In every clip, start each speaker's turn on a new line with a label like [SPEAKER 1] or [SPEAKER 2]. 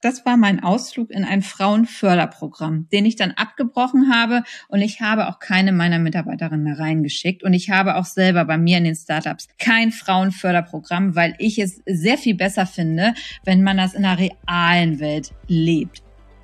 [SPEAKER 1] Das war mein Ausflug in ein Frauenförderprogramm, den ich dann abgebrochen habe, und ich habe auch keine meiner Mitarbeiterinnen da reingeschickt, und ich habe auch selber bei mir in den Startups kein Frauenförderprogramm, weil ich es sehr viel besser finde, wenn man das in der realen Welt lebt.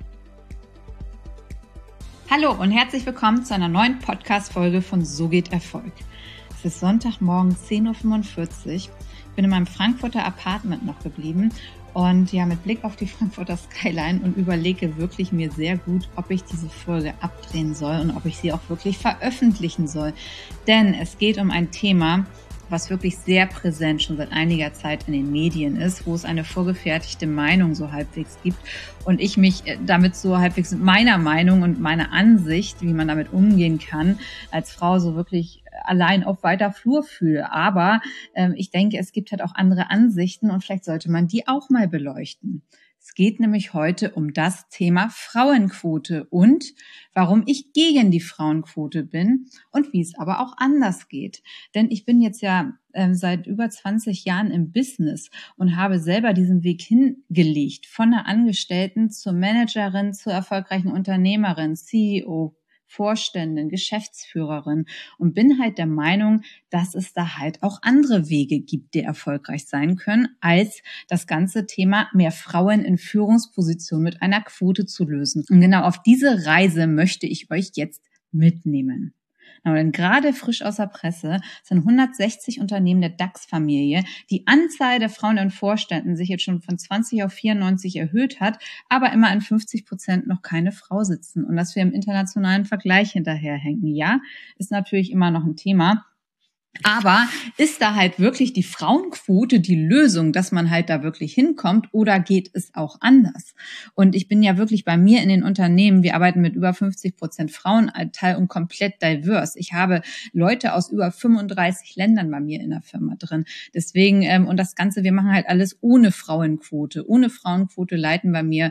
[SPEAKER 1] Hallo und herzlich willkommen zu einer neuen Podcast-Folge von So geht Erfolg. Es ist Sonntagmorgen 10.45 Uhr. Ich bin in meinem Frankfurter Apartment noch geblieben und ja, mit Blick auf die Frankfurter Skyline und überlege wirklich mir sehr gut, ob ich diese Folge abdrehen soll und ob ich sie auch wirklich veröffentlichen soll. Denn es geht um ein Thema, was wirklich sehr präsent schon seit einiger Zeit in den Medien ist, wo es eine vorgefertigte Meinung so halbwegs gibt und ich mich damit so halbwegs mit meiner Meinung und meiner Ansicht, wie man damit umgehen kann, als Frau so wirklich allein auf weiter Flur fühle. Aber ich denke, es gibt halt auch andere Ansichten und vielleicht sollte man die auch mal beleuchten. Es geht nämlich heute um das Thema Frauenquote und warum ich gegen die Frauenquote bin und wie es aber auch anders geht. Denn ich bin jetzt ja seit über 20 Jahren im Business und habe selber diesen Weg hingelegt, von der Angestellten zur Managerin, zur erfolgreichen Unternehmerin, CEO, Vorständin, Geschäftsführerin, und bin halt der Meinung, dass es da halt auch andere Wege gibt, die erfolgreich sein können, als das ganze Thema mehr Frauen in Führungspositionen mit einer Quote zu lösen. Und genau auf diese Reise möchte ich euch jetzt mitnehmen. Denn gerade frisch aus der Presse sind 160 Unternehmen der DAX-Familie. Die Anzahl der Frauen in Vorständen sich jetzt schon von 20 auf 94 erhöht hat, aber immer in 50% noch keine Frau sitzen. Und dass wir im internationalen Vergleich hinterherhängen, ja, ist natürlich immer noch ein Thema. Aber ist da halt wirklich die Frauenquote die Lösung, dass man halt da wirklich hinkommt, oder geht es auch anders? Und ich bin ja wirklich bei mir in den Unternehmen, wir arbeiten mit über 50% Frauenanteil und komplett diverse. Ich habe Leute aus über 35 Ländern bei mir in der Firma drin. Deswegen, und das Ganze, wir machen halt alles ohne Frauenquote. Ohne Frauenquote leiten bei mir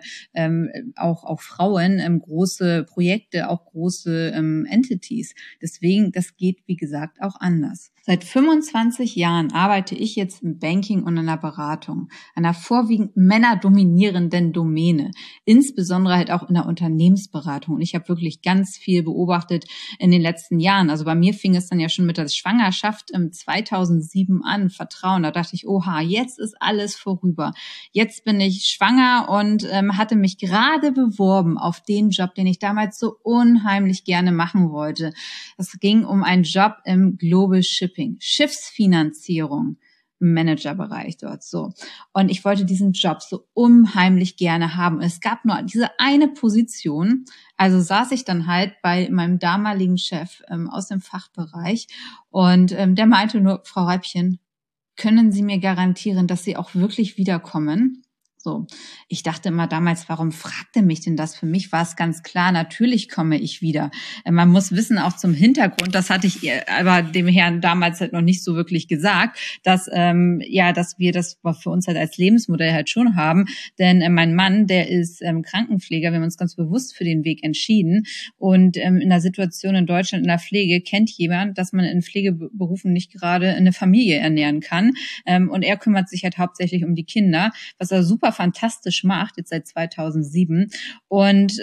[SPEAKER 1] auch Frauen große Projekte, auch große Entities. Deswegen, das geht, wie gesagt, auch anders. Seit 25 Jahren arbeite ich jetzt im Banking und in der Beratung, einer vorwiegend männerdominierenden Domäne, insbesondere halt auch in der Unternehmensberatung. Und ich habe wirklich ganz viel beobachtet in den letzten Jahren. Also bei mir fing es dann ja schon mit der Schwangerschaft 2007 an, Vertrauen. Da dachte ich, oha, jetzt ist alles vorüber. Jetzt bin ich schwanger und hatte mich gerade beworben auf den Job, den ich damals so unheimlich gerne machen wollte. Es ging um einen Job im Global Shipping, Schiffsfinanzierung im Managerbereich dort so. Und ich wollte diesen Job so unheimlich gerne haben. Es gab nur diese eine Position. Also saß ich dann halt bei meinem damaligen Chef aus dem Fachbereich und der meinte nur, Frau Reibchen, können Sie mir garantieren, dass Sie auch wirklich wiederkommen? So, ich dachte immer damals, warum fragt er mich denn das? Für mich war es ganz klar, natürlich komme ich wieder. Man muss wissen, auch zum Hintergrund, das hatte ich aber dem Herrn damals halt noch nicht so wirklich gesagt, dass dass wir das für uns halt als Lebensmodell halt schon haben. Denn mein Mann, der ist Krankenpfleger, wir haben uns ganz bewusst für den Weg entschieden. Und in der Situation in Deutschland in der Pflege kennt jemand, dass man in Pflegeberufen nicht gerade eine Familie ernähren kann. Und er kümmert sich halt hauptsächlich um die Kinder, was er super fantastisch macht, jetzt seit 2007. Und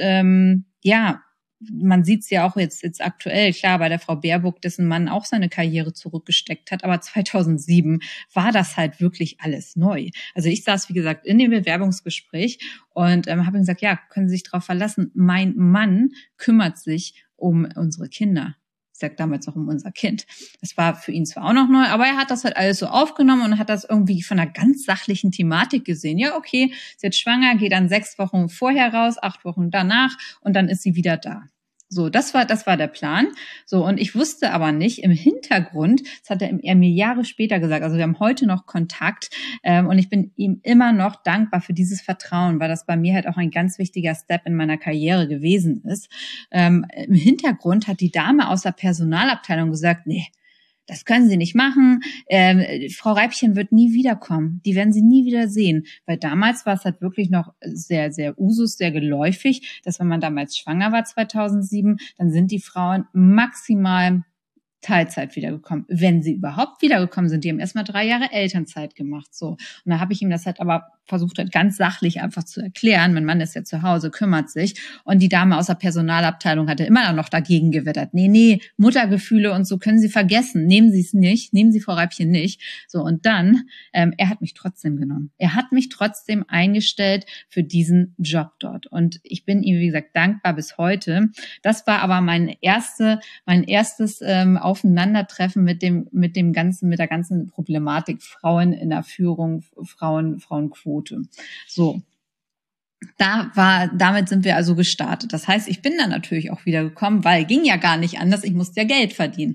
[SPEAKER 1] man sieht es ja auch jetzt aktuell, klar, bei der Frau Baerbock, dessen Mann auch seine Karriere zurückgesteckt hat, aber 2007 war das halt wirklich alles neu. Also ich saß, wie gesagt, in dem Bewerbungsgespräch und habe gesagt, ja, können Sie sich darauf verlassen, mein Mann kümmert sich um unsere Kinder. Ich sag damals noch um unser Kind. Das war für ihn zwar auch noch neu, aber er hat das halt alles so aufgenommen und hat das irgendwie von einer ganz sachlichen Thematik gesehen. Ja, okay, ist jetzt schwanger, geht dann 6 Wochen vorher raus, 8 Wochen danach und dann ist sie wieder da. So, das war der Plan. So, und ich wusste aber nicht im Hintergrund, das hat er mir Jahre später gesagt, also wir haben heute noch Kontakt und ich bin ihm immer noch dankbar für dieses Vertrauen, weil das bei mir halt auch ein ganz wichtiger Step in meiner Karriere gewesen ist. Im Hintergrund hat die Dame aus der Personalabteilung gesagt, nee, das können Sie nicht machen. Frau Reibchen wird nie wiederkommen. Die werden Sie nie wieder sehen. Weil damals war es halt wirklich noch sehr, sehr Usus, sehr geläufig, dass wenn man damals schwanger war 2007, dann sind die Frauen maximal Teilzeit wiedergekommen, wenn sie überhaupt wiedergekommen sind. Die haben erstmal 3 Jahre Elternzeit gemacht, so. Und da habe ich ihm das halt aber versucht, halt ganz sachlich einfach zu erklären. Mein Mann ist ja zu Hause, kümmert sich. Und die Dame aus der Personalabteilung hatte immer noch dagegen gewettert. Nee, Muttergefühle und so können Sie vergessen. Nehmen Sie es nicht, nehmen Sie Frau Reibchen nicht. So, und dann, er hat mich trotzdem genommen. Er hat mich trotzdem eingestellt für diesen Job dort. Und ich bin ihm, wie gesagt, dankbar bis heute. Das war aber mein erstes Aufeinandertreffen mit der ganzen Problematik Frauen in der Führung, Frauenquote. So. Damit sind wir also gestartet. Das heißt, ich bin dann natürlich auch wieder gekommen, weil ging ja gar nicht anders. Ich musste ja Geld verdienen.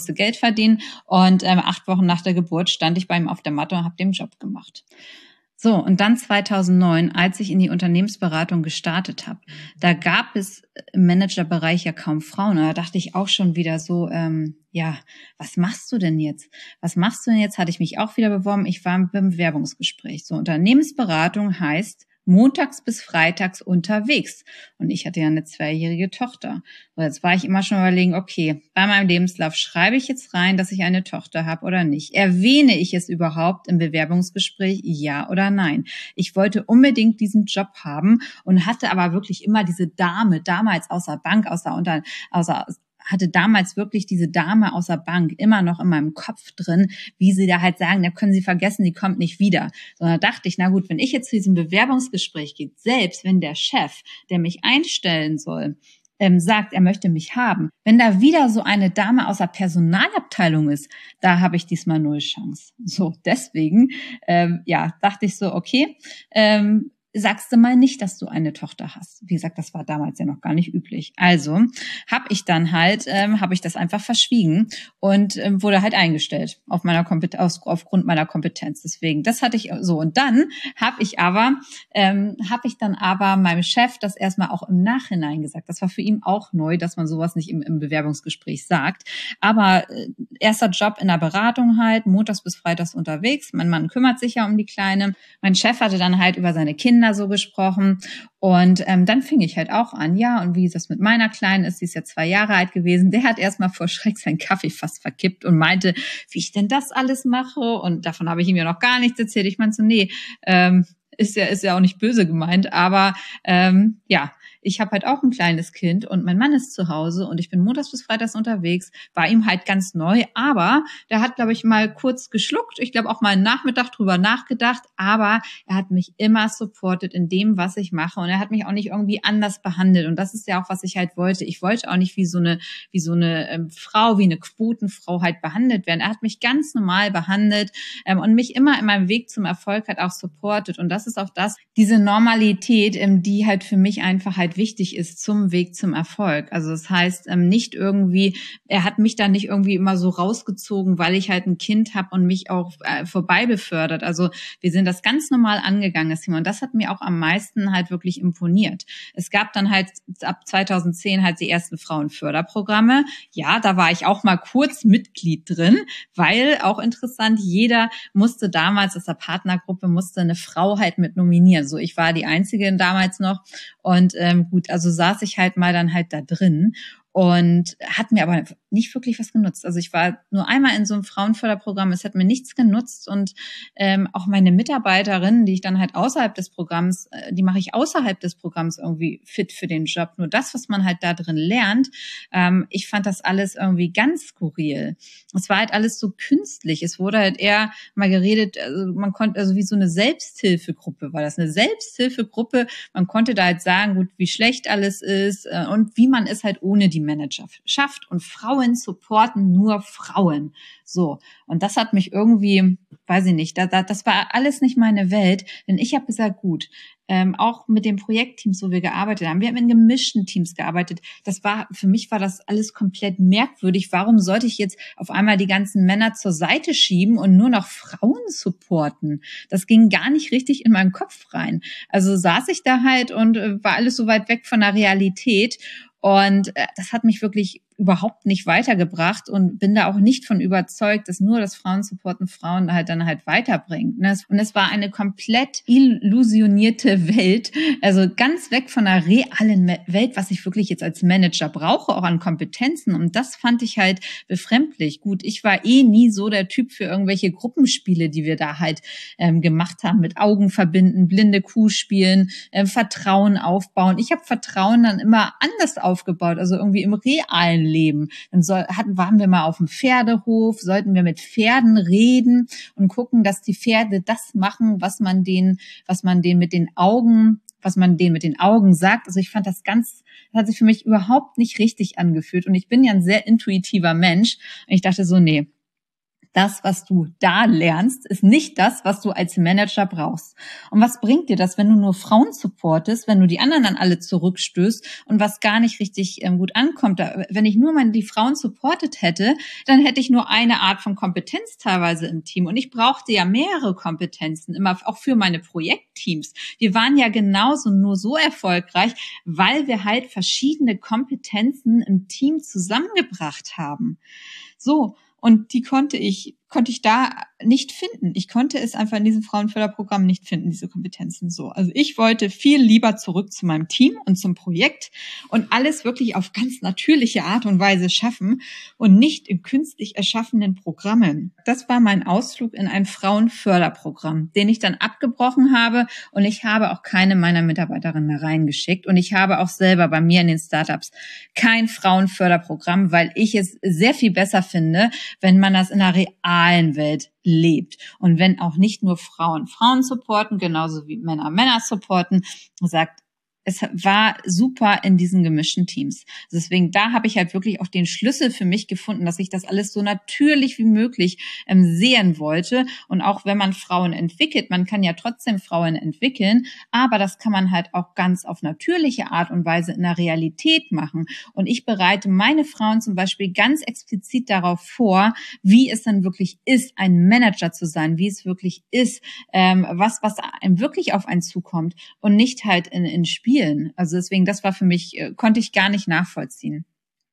[SPEAKER 1] Und 8 Wochen nach der Geburt stand ich bei ihm auf der Matte und habe den Job gemacht. So, und dann 2009, als ich in die Unternehmensberatung gestartet habe, da gab es im Managerbereich ja kaum Frauen. Da dachte ich auch schon wieder so, was machst du denn jetzt? Hatte ich mich auch wieder beworben. Ich war beim Bewerbungsgespräch. So, Unternehmensberatung heißt montags bis freitags unterwegs. Und ich hatte ja eine 2-jährige Tochter. Und jetzt war ich immer schon überlegen, okay, bei meinem Lebenslauf schreibe ich jetzt rein, dass ich eine Tochter habe oder nicht? Erwähne ich es überhaupt im Bewerbungsgespräch, ja oder nein? Ich wollte unbedingt diesen Job haben und hatte aber wirklich immer diese Dame, damals aus der Bank, hatte damals wirklich diese Dame aus der Bank immer noch in meinem Kopf drin, wie sie da halt sagen, da können Sie vergessen, die kommt nicht wieder. Sondern da dachte ich, na gut, wenn ich jetzt zu diesem Bewerbungsgespräch gehe, selbst wenn der Chef, der mich einstellen soll, sagt, er möchte mich haben, wenn da wieder so eine Dame aus der Personalabteilung ist, da habe ich diesmal 0 Chance. So, deswegen, dachte ich so, okay, sagst du mal nicht, dass du eine Tochter hast. Wie gesagt, das war damals ja noch gar nicht üblich. Also habe ich das einfach verschwiegen und wurde halt eingestellt aufgrund meiner Kompetenz. Deswegen, das hatte ich so. Und dann habe ich dann aber meinem Chef das erstmal auch im Nachhinein gesagt. Das war für ihn auch neu, dass man sowas nicht im Bewerbungsgespräch sagt. Aber erster Job in der Beratung halt, montags bis freitags unterwegs. Mein Mann kümmert sich ja um die Kleine. Mein Chef hatte dann halt über seine Kinder so gesprochen und dann fing ich halt auch an, ja, und wie das mit meiner Kleinen ist, sie ist ja 2 Jahre alt gewesen, der hat erstmal vor Schreck seinen Kaffee fast verkippt und meinte, wie ich denn das alles mache und davon habe ich ihm ja noch gar nichts erzählt. Ich meinte so, nee, ist ja auch nicht böse gemeint, aber ich habe halt auch ein kleines Kind und mein Mann ist zu Hause und ich bin montags bis freitags unterwegs, war ihm halt ganz neu, aber der hat, glaube ich, mal kurz geschluckt, ich glaube auch mal einen Nachmittag drüber nachgedacht, aber er hat mich immer supportet in dem, was ich mache und er hat mich auch nicht irgendwie anders behandelt und das ist ja auch, was ich halt wollte. Ich wollte auch nicht wie so eine Frau, wie eine Quotenfrau halt behandelt werden. Er hat mich ganz normal behandelt und mich immer in meinem Weg zum Erfolg halt auch supportet und das ist auch diese Normalität, die halt für mich einfach halt wichtig ist zum Weg zum Erfolg. Also das heißt, nicht irgendwie, er hat mich da nicht irgendwie immer so rausgezogen, weil ich halt ein Kind habe und mich auch vorbei befördert. Also wir sind das ganz normal angegangen, das Thema. Und das hat mir auch am meisten halt wirklich imponiert. Es gab dann halt ab 2010 halt die ersten Frauenförderprogramme. Ja, da war ich auch mal kurz Mitglied drin, weil auch interessant, jeder musste damals aus der Partnergruppe eine Frau halt mit nominieren. So, ich war die Einzige damals noch und gut, also saß ich halt mal dann halt da drin und hat mir aber nicht wirklich was genutzt. Also ich war nur einmal in so einem Frauenförderprogramm, es hat mir nichts genutzt und auch meine Mitarbeiterinnen, die ich dann halt außerhalb des Programms, die mache ich außerhalb des Programms irgendwie fit für den Job. Nur das, was man halt da drin lernt, ich fand das alles irgendwie ganz skurril. Es war halt alles so künstlich. Es wurde halt eher mal geredet, also wie so eine Selbsthilfegruppe war das. Eine Selbsthilfegruppe, man konnte da halt sagen, gut, wie schlecht alles ist und wie man es halt ohne die Manager schafft und Frauen supporten nur Frauen. So. Und das hat mich irgendwie, weiß ich nicht, das war alles nicht meine Welt, denn ich habe gesagt, gut, auch mit den Projektteams, wo wir gearbeitet haben, wir haben in gemischten Teams gearbeitet, für mich war das alles komplett merkwürdig. Warum sollte ich jetzt auf einmal die ganzen Männer zur Seite schieben und nur noch Frauen supporten? Das ging gar nicht richtig in meinen Kopf rein. Also saß ich da halt und war alles so weit weg von der Realität. Und das hat mich wirklich überhaupt nicht weitergebracht und bin da auch nicht von überzeugt, dass nur das Frauensupporten Frauen dann halt weiterbringt. Und es war eine komplett illusionierte Welt, also ganz weg von der realen Welt, was ich wirklich jetzt als Manager brauche, auch an Kompetenzen. Und das fand ich halt befremdlich. Gut, ich war nie so der Typ für irgendwelche Gruppenspiele, die wir da halt gemacht haben, mit Augen verbinden, blinde Kuh spielen, Vertrauen aufbauen. Ich habe Vertrauen dann immer anders aufgebaut, also irgendwie im realen Leben. Dann waren wir mal auf dem Pferdehof, sollten wir mit Pferden reden und gucken, dass die Pferde das machen, was man denen mit den Augen sagt. Also ich fand das hat sich für mich überhaupt nicht richtig angefühlt. Und ich bin ja ein sehr intuitiver Mensch. Und ich dachte so, nee, das, was du da lernst, ist nicht das, was du als Manager brauchst. Und was bringt dir das, wenn du nur Frauen supportest, wenn du die anderen dann alle zurückstößt und was gar nicht richtig gut ankommt? Wenn ich nur die Frauen supportet hätte, dann hätte ich nur eine Art von Kompetenz teilweise im Team. Und ich brauchte ja mehrere Kompetenzen, immer auch für meine Projektteams. Wir waren ja genauso nur so erfolgreich, weil wir halt verschiedene Kompetenzen im Team zusammengebracht haben. So. Und die konnte ich da nicht finden. Ich konnte es einfach in diesem Frauenförderprogramm nicht finden, diese Kompetenzen so. Also ich wollte viel lieber zurück zu meinem Team und zum Projekt und alles wirklich auf ganz natürliche Art und Weise schaffen und nicht in künstlich erschaffenen Programmen. Das war mein Ausflug in ein Frauenförderprogramm, den ich dann abgebrochen habe und ich habe auch keine meiner Mitarbeiterinnen reingeschickt und ich habe auch selber bei mir in den Startups kein Frauenförderprogramm, weil ich es sehr viel besser finde, wenn man das in einer realen Welt lebt. Und wenn auch nicht nur Frauen supporten, genauso wie Männer supporten, sagt, es war super in diesen gemischten Teams. Deswegen, da habe ich halt wirklich auch den Schlüssel für mich gefunden, dass ich das alles so natürlich wie möglich sehen wollte. Und auch wenn man Frauen entwickelt, man kann ja trotzdem Frauen entwickeln, aber das kann man halt auch ganz auf natürliche Art und Weise in der Realität machen. Und ich bereite meine Frauen zum Beispiel ganz explizit darauf vor, wie es dann wirklich ist, ein Manager zu sein, wie es wirklich ist, was einem wirklich auf einen zukommt und nicht halt in Spielen. Also deswegen, das war für mich, konnte ich gar nicht nachvollziehen.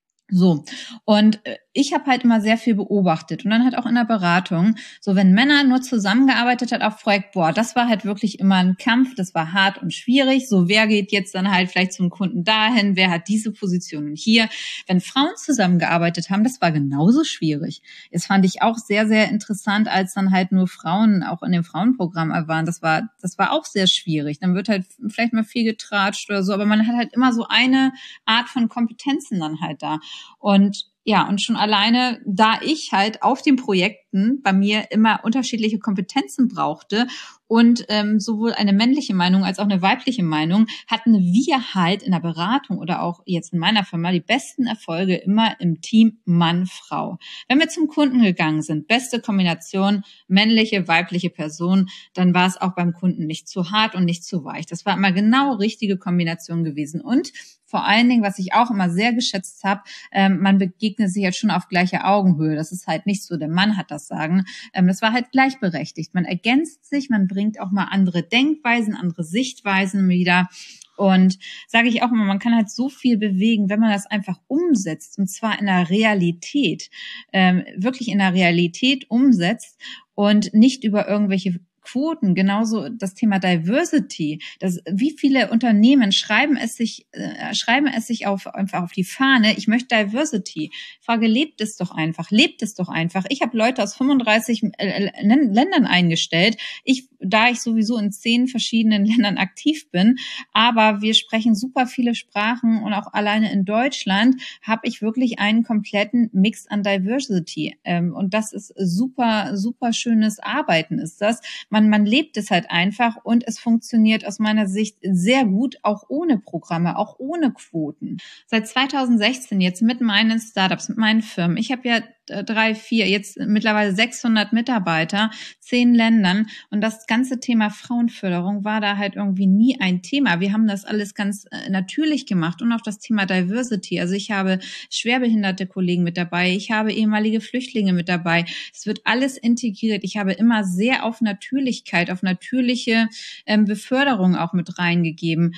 [SPEAKER 1] So, und ich habe halt immer sehr viel beobachtet und dann halt auch in der Beratung, so wenn Männer nur zusammengearbeitet hat auf Projekt, das war halt wirklich immer ein Kampf, das war hart und schwierig, so wer geht jetzt dann halt vielleicht zum Kunden dahin, wer hat diese Position hier. Wenn Frauen zusammengearbeitet haben, das war genauso schwierig. Das fand ich auch sehr, sehr interessant, als dann halt nur Frauen auch in dem Frauenprogramm waren, das war auch sehr schwierig. Dann wird halt vielleicht mal viel getratscht oder so, aber man hat halt immer so eine Art von Kompetenzen dann halt da. Und ja, und schon alleine, da ich halt auf den Projekten bei mir immer unterschiedliche Kompetenzen brauchte und sowohl eine männliche Meinung als auch eine weibliche Meinung, hatten wir halt in der Beratung oder auch jetzt in meiner Firma die besten Erfolge immer im Team Mann-Frau. Wenn wir zum Kunden gegangen sind, beste Kombination männliche, weibliche Person, dann war es auch beim Kunden nicht zu hart und nicht zu weich. Das war immer genau richtige Kombination gewesen. Und vor allen Dingen, was ich auch immer sehr geschätzt habe, man begegnet sich jetzt schon auf gleicher Augenhöhe. Das ist halt nicht so, der Mann hat das Sagen. Das war halt gleichberechtigt. Man ergänzt sich, man bringt auch mal andere Denkweisen, andere Sichtweisen wieder. Und sage ich auch immer, man kann halt so viel bewegen, wenn man das einfach umsetzt. Und zwar in der Realität, wirklich in der Realität umsetzt und nicht über irgendwelche Quoten, genauso das Thema Diversity. Wie viele Unternehmen schreiben es sich einfach auf die Fahne, ich möchte Diversity. Ich frage, lebt es doch einfach. Ich habe Leute aus 35 Ländern eingestellt. Da ich sowieso in 10 verschiedenen Ländern aktiv bin, aber wir sprechen super viele Sprachen und auch alleine in Deutschland habe ich wirklich einen kompletten Mix an Diversity. Und das ist super, super schönes Arbeiten ist das. Man lebt es halt einfach und es funktioniert aus meiner Sicht sehr gut, auch ohne Programme, auch ohne Quoten. Seit 2016 jetzt mit meinen Startups, mit meinen Firmen. Ich habe ja 3, 4, jetzt mittlerweile 600 Mitarbeiter, 10 Ländern. Und das ganze Thema Frauenförderung war da halt irgendwie nie ein Thema. Wir haben das alles ganz natürlich gemacht und auch das Thema Diversity. Also ich habe schwerbehinderte Kollegen mit dabei, ich habe ehemalige Flüchtlinge mit dabei. Es wird alles integriert. Ich habe immer sehr auf Natürlichkeit, auf natürliche Beförderung auch mit reingegeben.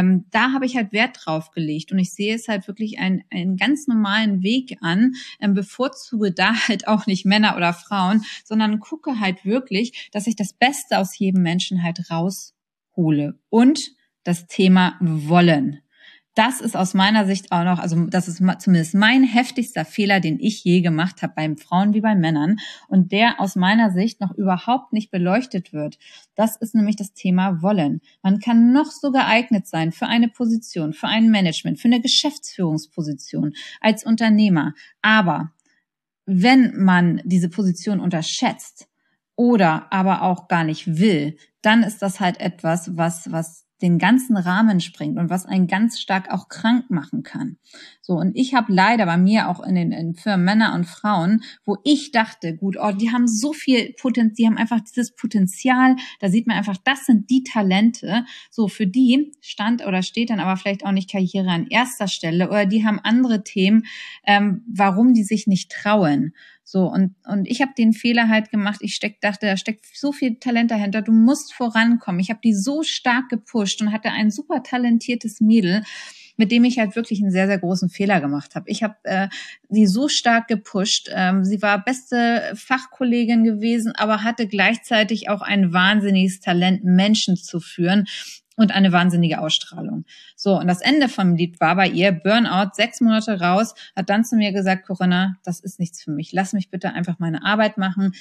[SPEAKER 1] Da habe ich halt Wert drauf gelegt und ich sehe es halt wirklich einen ganz normalen Weg an, bevorzuge da halt auch nicht Männer oder Frauen, sondern gucke halt wirklich, dass ich das Beste aus jedem Menschen halt raushole. Und das Thema Wollen. Das ist aus meiner Sicht auch noch, also das ist zumindest mein heftigster Fehler, den ich je gemacht habe, bei Frauen wie bei Männern und der aus meiner Sicht noch überhaupt nicht beleuchtet wird. Das ist nämlich das Thema Wollen. Man kann noch so geeignet sein für eine Position, für ein Management, für eine Geschäftsführungsposition als Unternehmer. Aber wenn man diese Position unterschätzt oder aber auch gar nicht will, dann ist das halt etwas, was den ganzen Rahmen springt und was einen ganz stark auch krank machen kann. So, und ich habe leider bei mir auch in den Firmen Männer und Frauen, wo ich dachte, gut, die haben so viel Potenzial, die haben einfach dieses Potenzial, da sieht man einfach, das sind die Talente, so für die steht dann aber vielleicht auch nicht Karriere an erster Stelle oder die haben andere Themen, warum die sich nicht trauen. So, und ich habe den Fehler halt gemacht, dachte, da steckt so viel Talent dahinter, du musst vorankommen. Ich habe die so stark gepusht und hatte ein super talentiertes Mädel, mit dem ich halt wirklich einen sehr, sehr großen Fehler gemacht habe. Ich habe sie so stark gepusht. Sie war beste Fachkollegin gewesen, aber hatte gleichzeitig auch ein wahnsinniges Talent, Menschen zu führen und eine wahnsinnige Ausstrahlung. So, und das Ende vom Lied war bei ihr Burnout, 6 Monate raus, hat dann zu mir gesagt, Corinna, das ist nichts für mich. Lass mich bitte einfach meine Arbeit machen.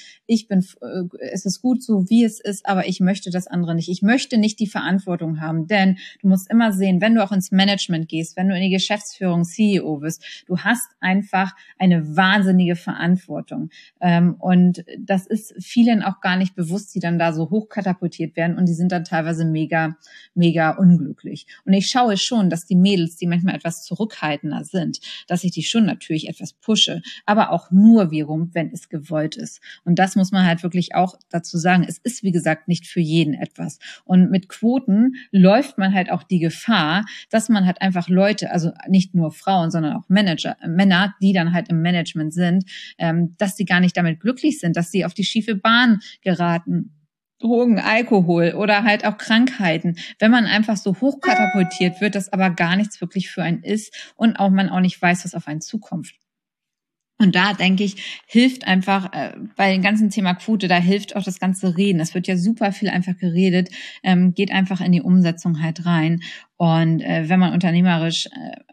[SPEAKER 1] Es ist gut so, wie es ist, aber ich möchte das andere nicht. Ich möchte nicht die Verantwortung haben, denn du musst immer sehen, wenn du auch ins Management gehst, wenn du in die Geschäftsführung CEO bist, du hast einfach eine wahnsinnige Verantwortung. Und das ist vielen auch gar nicht bewusst, die dann da so hochkatapultiert werden und die sind dann teilweise mega unglücklich. Und ich schaue schon, dass die Mädels, die manchmal etwas zurückhaltender sind, dass ich die schon natürlich etwas pushe, aber auch nur wiederum, wenn es gewollt ist. Und das muss man halt wirklich auch dazu sagen. Es ist, wie gesagt, nicht für jeden etwas. Und mit Quoten läuft man halt auch die Gefahr, dass man halt einfach Leute, also nicht nur Frauen, sondern auch Männer, die dann halt im Management sind, dass die gar nicht damit glücklich sind, dass sie auf die schiefe Bahn geraten. Drogen, Alkohol oder halt auch Krankheiten, wenn man einfach so hochkatapultiert wird, das aber gar nichts wirklich für einen ist und auch man auch nicht weiß, was auf einen zukommt. Und da, denke ich, hilft einfach bei dem ganzen Thema Quote, da hilft auch das ganze Reden. Es wird ja super viel einfach geredet, geht einfach in die Umsetzung halt rein. Und wenn man unternehmerisch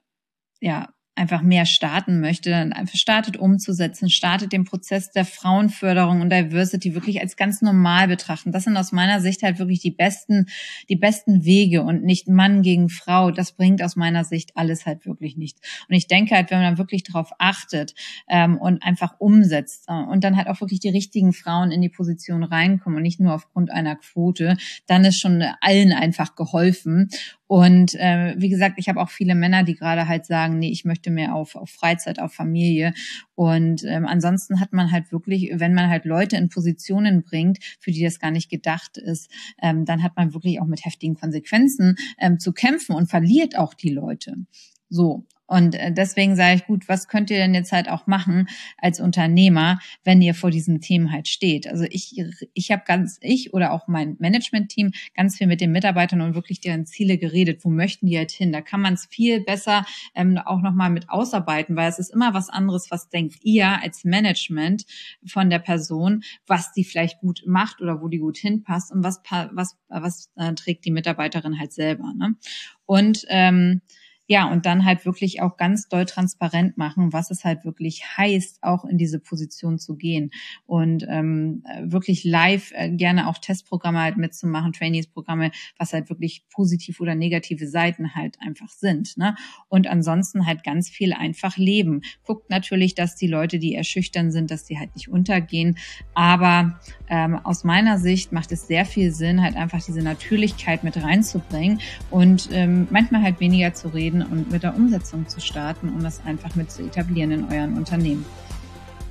[SPEAKER 1] einfach mehr starten möchte, dann einfach startet umzusetzen, startet den Prozess der Frauenförderung und Diversity wirklich als ganz normal betrachten. Das sind aus meiner Sicht halt wirklich die besten Wege und nicht Mann gegen Frau. Das bringt aus meiner Sicht alles halt wirklich nicht. Und ich denke halt, wenn man dann wirklich darauf achtet und einfach umsetzt und dann halt auch wirklich die richtigen Frauen in die Position reinkommen und nicht nur aufgrund einer Quote, dann ist schon allen einfach geholfen. Und wie gesagt, ich habe auch viele Männer, die gerade halt sagen, nee, ich möchte mehr auf Freizeit, auf Familie. Und ansonsten hat man halt wirklich, wenn man halt Leute in Positionen bringt, für die das gar nicht gedacht ist, dann hat man wirklich auch mit heftigen Konsequenzen zu kämpfen und verliert auch die Leute. So. Und deswegen sage ich, gut, was könnt ihr denn jetzt halt auch machen als Unternehmer, wenn ihr vor diesen Themen halt steht? Also ich oder auch mein Management-Team ganz viel mit den Mitarbeitern und wirklich deren Ziele geredet. Wo möchten die halt hin? Da kann man es viel besser auch nochmal mit ausarbeiten, weil es ist immer was anderes, was denkt ihr als Management von der Person, was die vielleicht gut macht oder wo die gut hinpasst und was trägt die Mitarbeiterin halt selber, ne? Und und dann halt wirklich auch ganz doll transparent machen, was es halt wirklich heißt, auch in diese Position zu gehen und wirklich live gerne auch Testprogramme halt mitzumachen, Trainingsprogramme, was halt wirklich positiv oder negative Seiten halt einfach sind, ne? Und ansonsten halt ganz viel einfach leben. Guckt natürlich, dass die Leute, die eher schüchtern sind, dass die halt nicht untergehen, aber aus meiner Sicht macht es sehr viel Sinn, halt einfach diese Natürlichkeit mit reinzubringen und manchmal halt weniger zu reden und mit der Umsetzung zu starten, um das einfach mit zu etablieren in euren Unternehmen.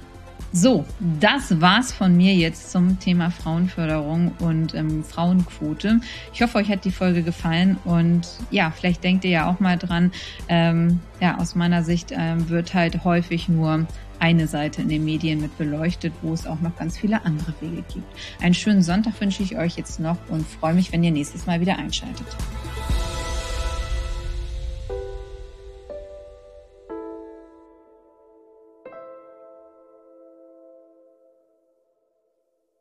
[SPEAKER 1] So, das war's von mir jetzt zum Thema Frauenförderung und Frauenquote. Ich hoffe, euch hat die Folge gefallen und ja, vielleicht denkt ihr ja auch mal dran, aus meiner Sicht wird halt häufig nur eine Seite in den Medien mit beleuchtet, wo es auch noch ganz viele andere Wege gibt. Einen schönen Sonntag wünsche ich euch jetzt noch und freue mich, wenn ihr nächstes Mal wieder einschaltet.